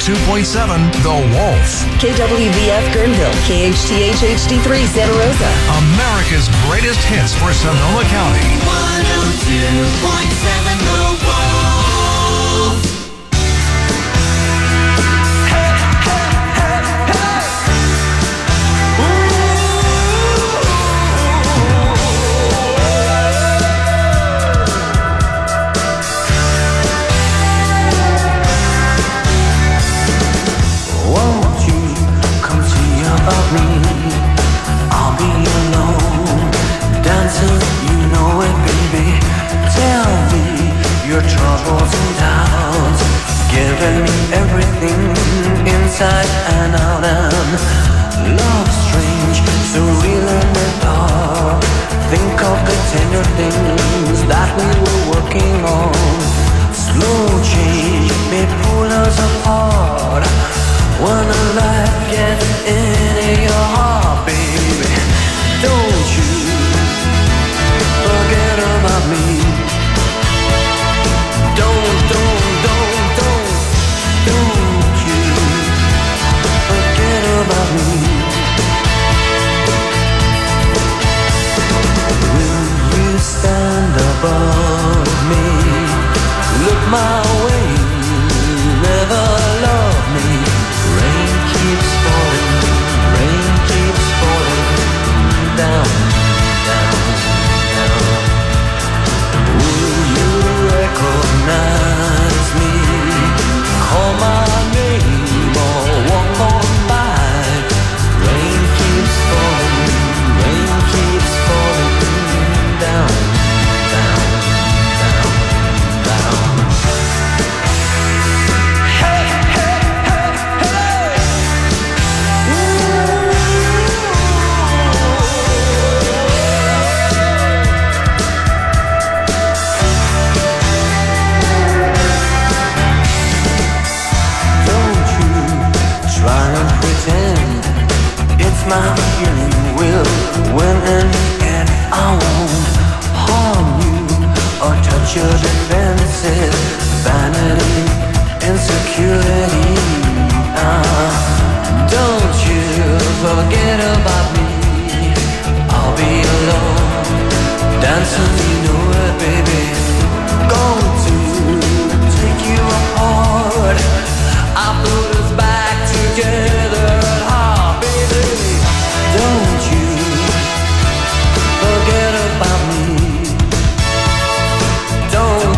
102.7 The Wolf. KWVF Guerneville, KHTH HD3 Santa Rosa. America's greatest hits for Sonoma County. 102.7 The Wolf. I'll be alone, dancing, you know it, baby. Tell me your troubles and doubts, giving me everything inside and out. And love strange, surreal in the dark. Think of the tender things that we were working on. Slow change may pull us apart. When a life gets into your heart, baby, don't you forget about me. Don't you forget about me. Will you stand above me? Look my way, never love me. Rain keeps falling down, down, down. Will you recognize me? Call my name or walk on by. Rain keeps falling down, down, down, down. It's my feeling will win in the end. I won't harm you or touch your defenses. Vanity, insecurity. Don't you forget about me. I'll be alone, dancing, you know it, baby. Going to take you apart. I put us back together. Don't you forget about me. Don't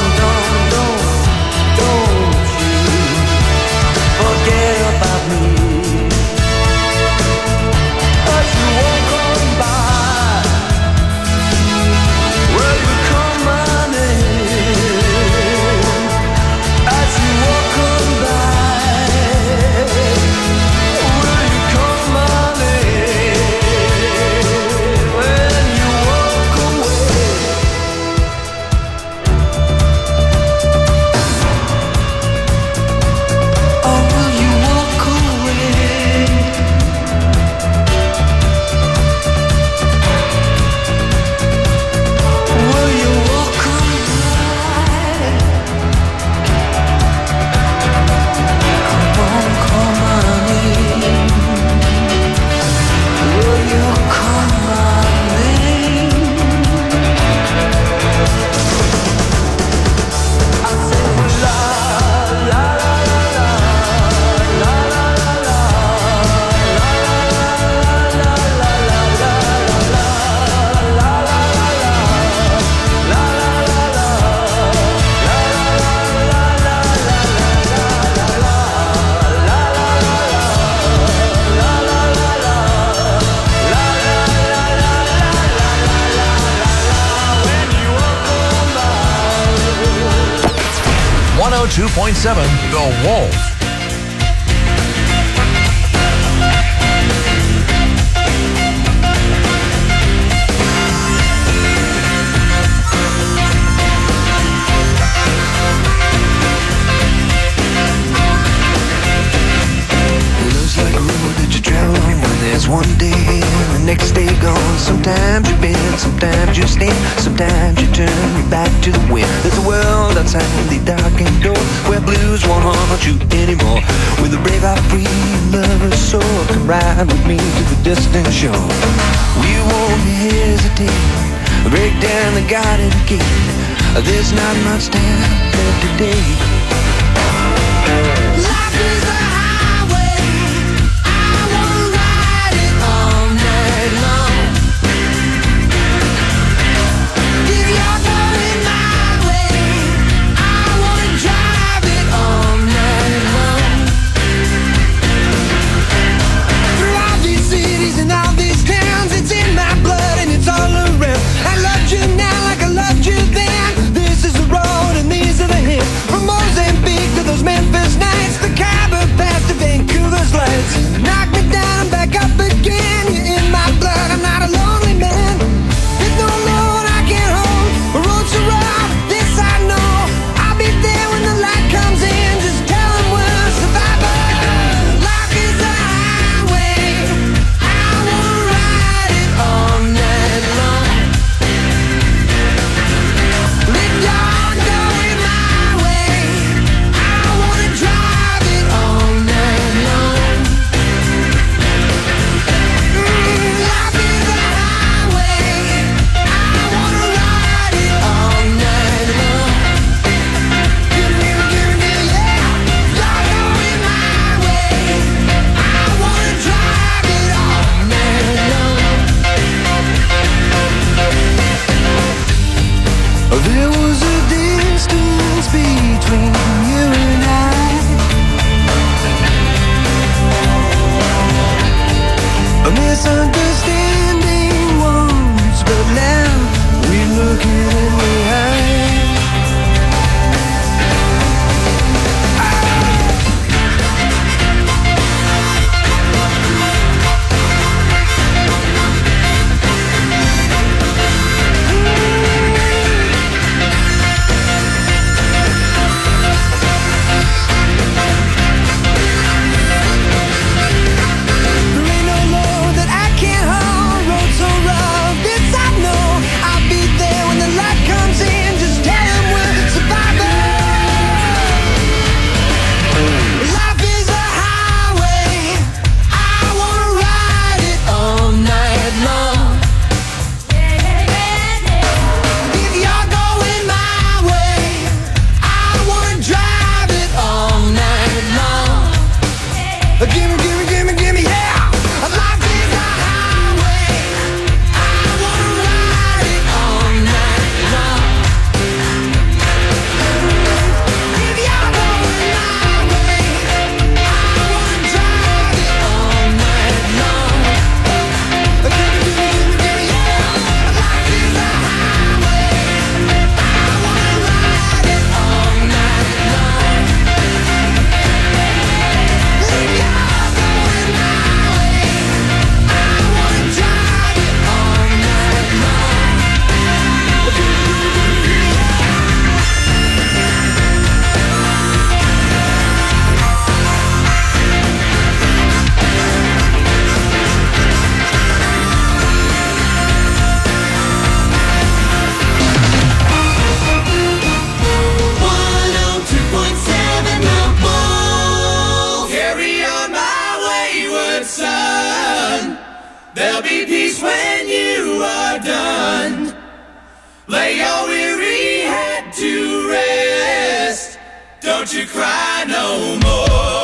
you forget about me. As you walk on by, will you call my name? As you walk on by, will you call my .7 The Wolf. Looks like a road that you travel when there's one day and the next day gone. Sometimes you bend, sometimes you stand, sometimes you turn your back to the wind. There's a world outside the darkened door where blues won't haunt you anymore. With a brave heart, free lover's soul, come ride with me to the distant shore. We won't hesitate, break down the garden gate. There's not much time left today. Life is a highway, I wanna ride it all night long. If you're going my way, I wanna drive it all night long. Through all these cities and all these towns, it's in my blood and it's all around. I loved you now like I loved you then. This is the road and these are the hills. From Mozambique to those Memphis nights, the Khyber Pass to Vancouver's lights. Knock me down, back up again. You're in my blood, I'm not a lonely man. There's no load I can't hold, the road's so rough, this I know. I'll be there when the light comes in, just tell them we're survivors. Life is a highway, I wanna ride it all night long. If you're going my way, I wanna drive it all night long. Life is a highway, I wanna ride it all night long. Give me, yeah. You're going my way, I wanna drive it all night long. There was a distance between you and I, a misunderstanding once, but now we look it in the eye. There ain't no load that I can't hold, road so rough, this I know. I'll be there when the light comes in, just tell them we're survivors. Life is a highway, I wanna ride it all night long. If you're going my way, I wanna drive it all night long. Gimme, yeah. Life is a highway, I wanna ride it all night long. If you're going my way, I wanna drive it all night long. Gimme, yeah. Life is a highway, I wanna ride it all night long. If you're going my way, I wanna drive it all night long. Carry on, my wayward son. There'll be peace when you are done. Lay your weary head to rest. Don't you cry no more.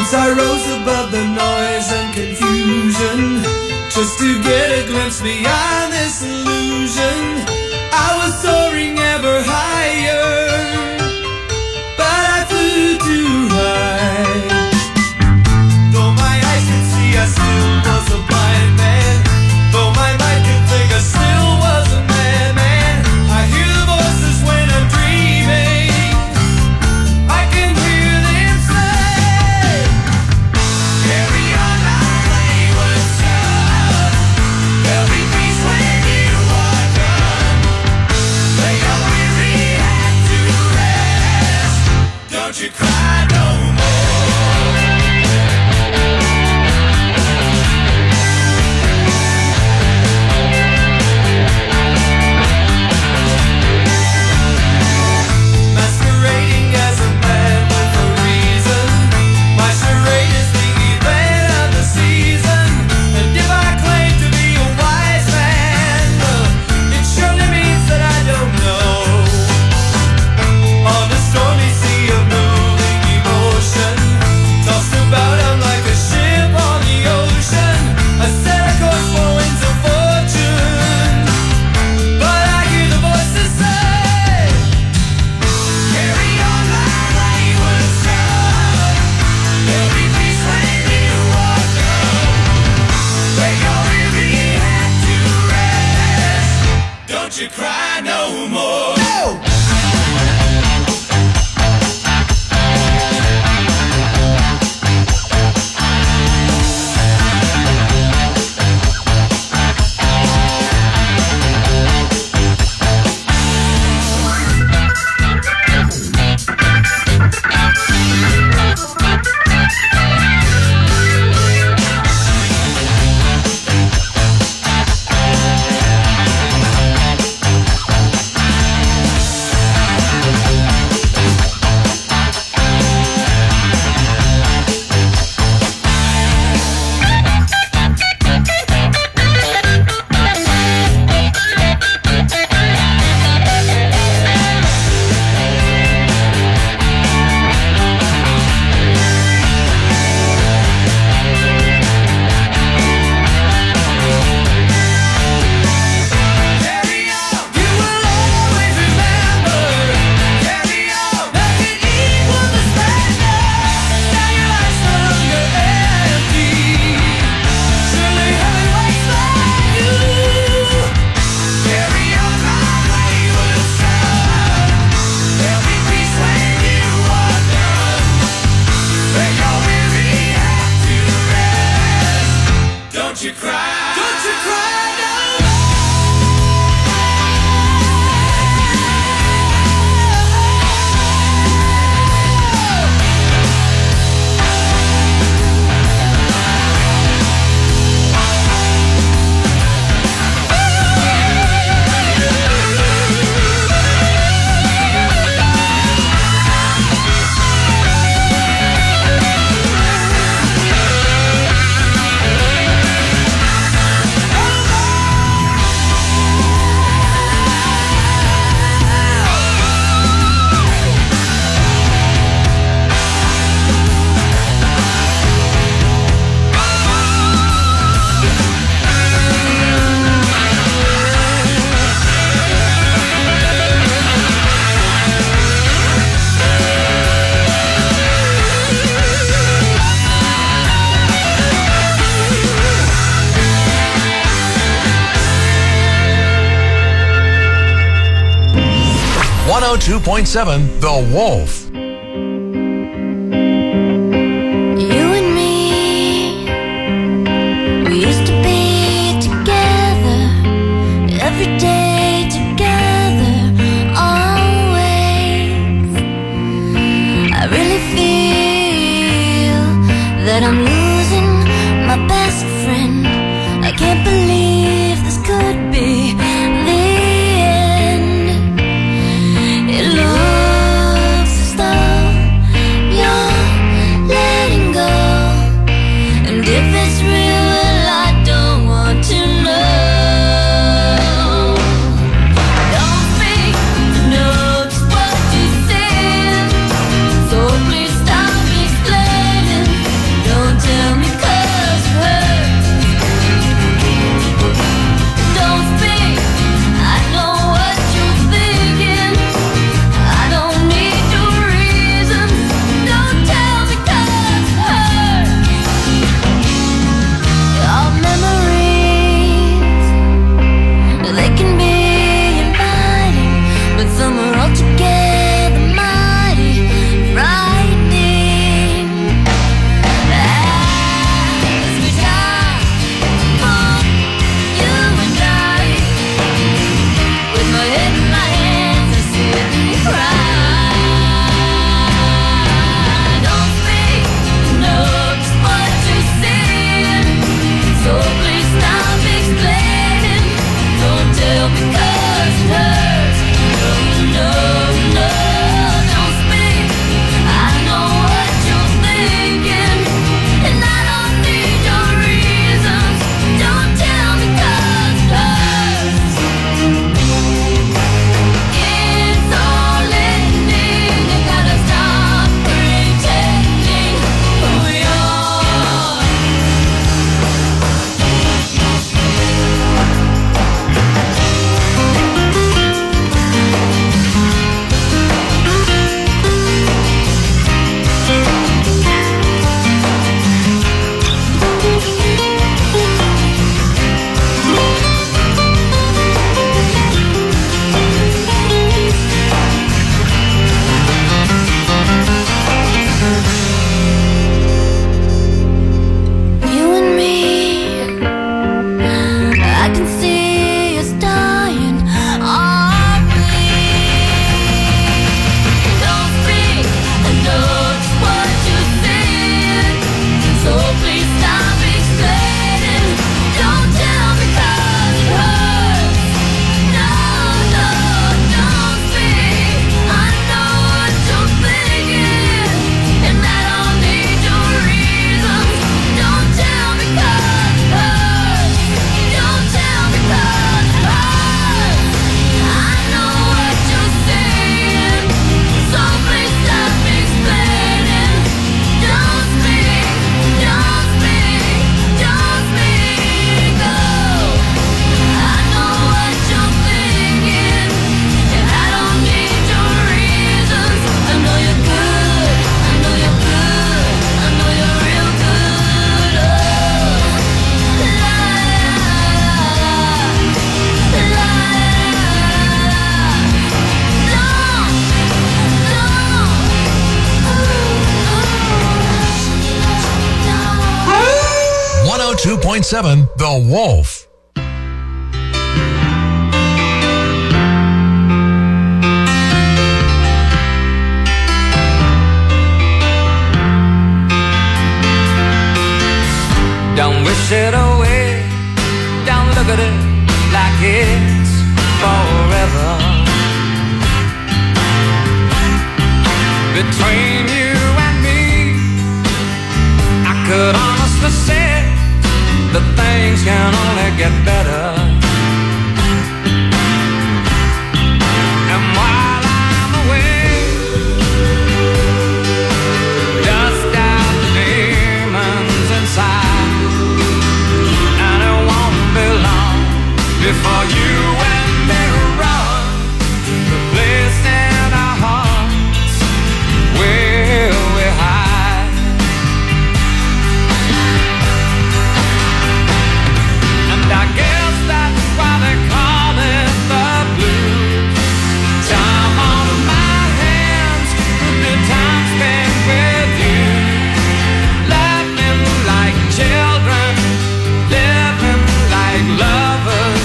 Once I rose above the noise and confusion, just to get a glimpse beyond this illusion. I was soaring ever higher, but I flew too high. Though my eyes could see, I still was a blind man. Though my mind could think, I still was a madman. I hear the voices when I'm dreaming. I can hear them say, carry on my wayward son. There'll be peace when you are done. Lay your weary head to rest. Don't you cry no more. Masquerading as a man with a reason. My charade is the event of the season. And if I claim to be a wise man, it surely means that I don't know. On the stormy sea of moving emotion, tossed about I'm like a ship on the ocean. I set a course for winds of fortune, but I hear the voices say, carry on my wayward son. There'll be peace when you are done. Lay your weary head to rest. Don't you cry no more. No! Carry on, you will always remember. Carry on, make it equal the splendor. Now your life's no longer empty. Surely heaven waits for you. Carry on, my wayward son. There'll be peace when you are done. Lay your weary head to rest. Don't you cry. Don't you cry no more. .7 The Wolf. You and me, we used to be together, every day together, always. I really feel that I'm losing my best friend. I can't believe this could be the end. It looks as though 102.7 The Wolf. Don't wish it away, don't look at it like it's forever. Between you and me, I could honestly say that things can only get better. And while I'm away, dust out the demons inside. Before you and me run the place in our hearts where we hide. And I guess that's why they call it the blues. Time on my hands, good time spent with you. Laughing like children, living like lovers.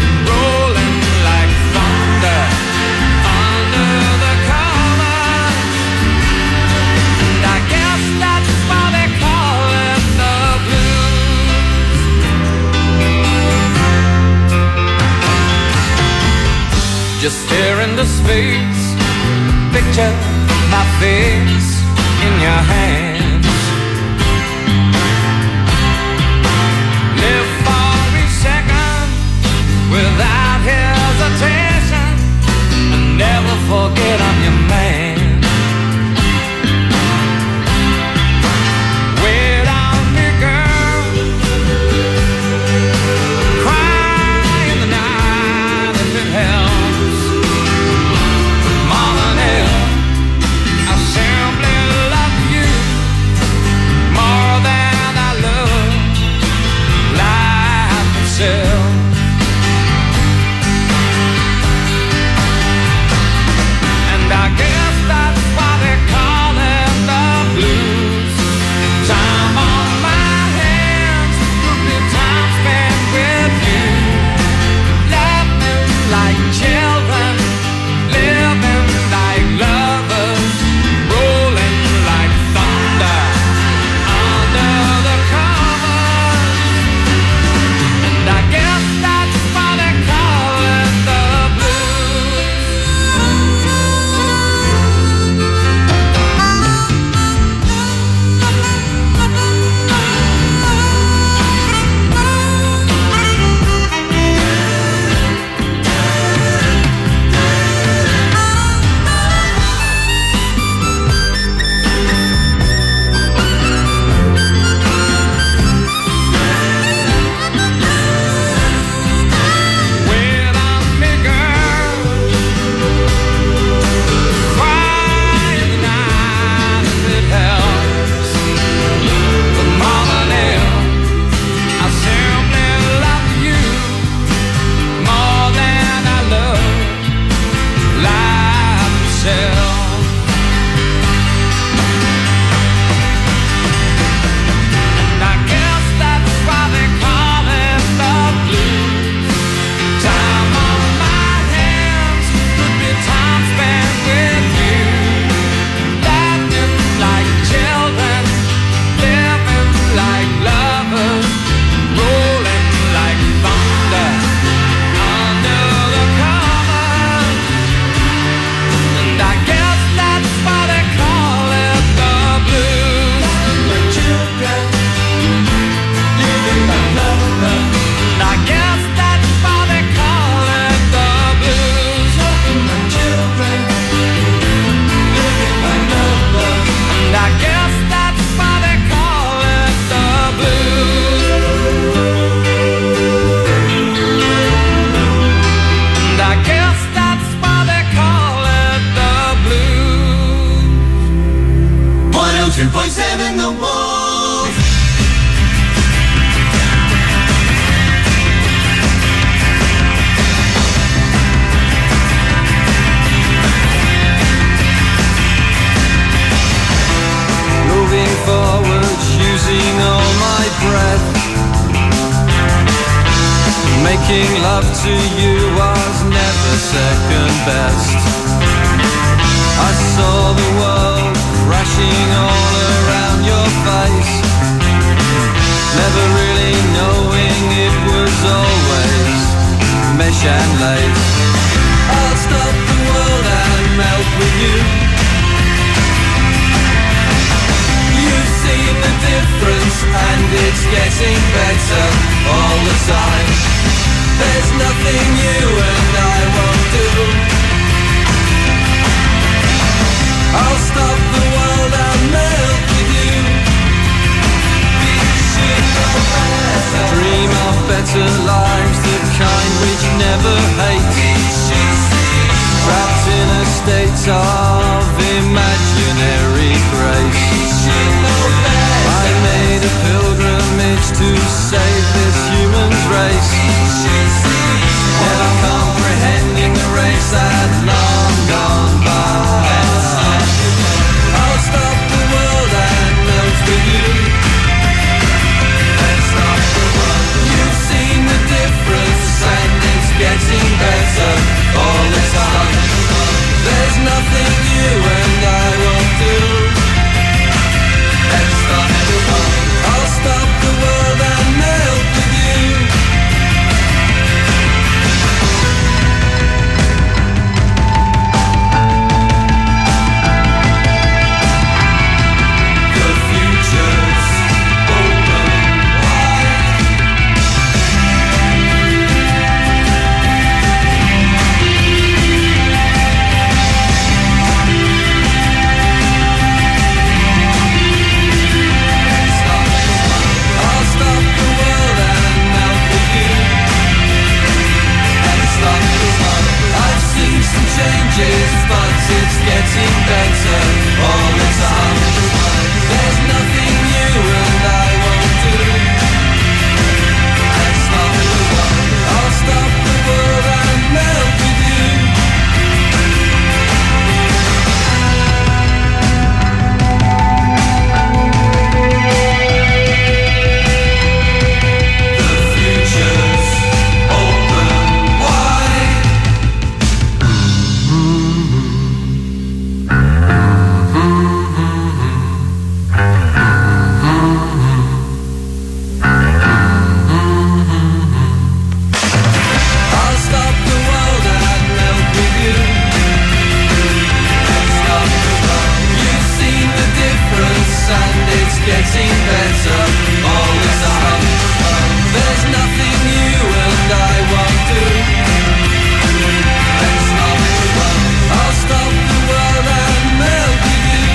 Just stare into space, picture my face in your hands. Live for each second without hesitation, and never forget I'm your man. Wait on me, girl, cry in the night if it helps. And I guess that's why they call it the blues. Time on my hands, good time spent with you. Laughing like children, living like lovers, rolling like thunder under the covers. And I guess that's why they call it the blues. Wait on me, girl, cry in the night if it helps. The morning, I simply love you more than I love life itself. And I guess that's why they call it the blues. Time on my hands, could be time spent with you. Laughing like children, living like lovers, rolling like thunder under the covers. And I guess that's why they call it the blues. Like children, living like lovers. And I guess that's why they call it the blues. Like children, living like lovers. And I guess that's why they call it the blues. And I guess that's why they call it the blues. 102.7 The Wolf. Moving forward, using all my breath. love to you was never second best. I saw the world crashing all around your face, never really knowing it was always mesh and lace. I'll stop the world and melt with you. You've seen the difference and it's getting better all the time. There's nothing you and I won't do. I'll stop the world and melt with you. We should know better. Dream of better lives, the kind which never hate. Trapped in a state of imaginary grace. I made a pilgrimage to save this human race, never comprehending the race that long gone by. I'll stop the world and melt with you. Let's stop the world. You've seen the difference and it's getting better all the time. There's nothing you and I won't do. Let's stop the world. I'll stop the world and melt with you. The future's open wide. I'll stop the world and melt with you. Let's stop the world. I've seen some changes, but it's getting better all the time. There's nothing you and I won't do. Let's stop the world. I'll stop the world and melt with you. The future's open wide. I'll stop the world and melt with you. Let's stop the world. You've seen the difference and it's getting better all the time. There's nothing you and I won't do. Let's stop the world. I'll stop the world and melt with you.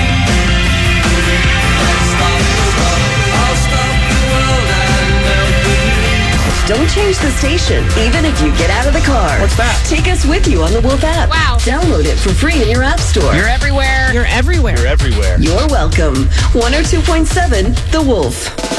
Let's stop the world. I'll stop the world and melt with you. Don't change the station, even if you get out of the car. What's that? Take us with you on the Wolf app. Wow. Download it for free in your app store. You're everywhere. You're everywhere. You're everywhere. You're welcome. 102.7 The Wolf.